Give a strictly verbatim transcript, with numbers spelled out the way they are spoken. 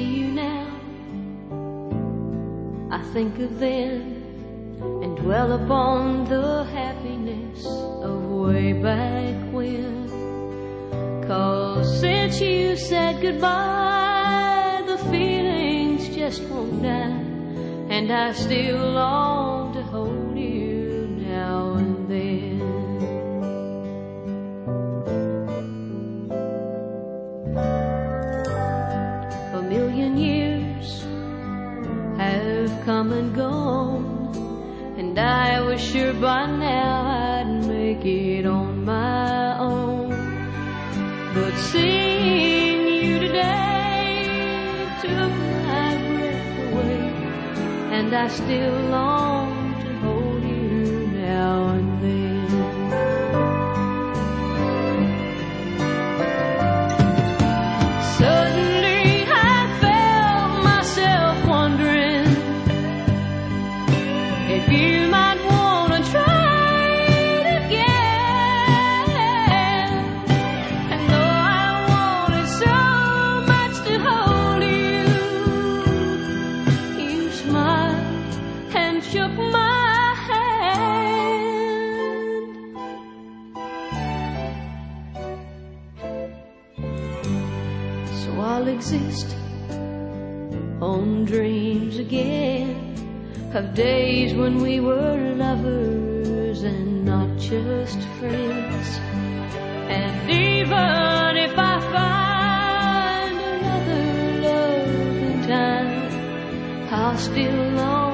you now, I think of then and dwell upon the happiness of way back when. 'Cause since you said goodbye, the feelings just won't die, and I still long to hold you now and then. A million years have come and gone, and I was sure by now I'd make it on my own. But seeing you today took my breath away, and I still long to hold you now and then. Suddenly I felt myself wondering if you might want to try it again. And though I wanted so much to hold you, you smiled and shook my hand. So I'll exist on dreams again of days when we were lovers and not just friends. And even if I find another love in time, I'll still long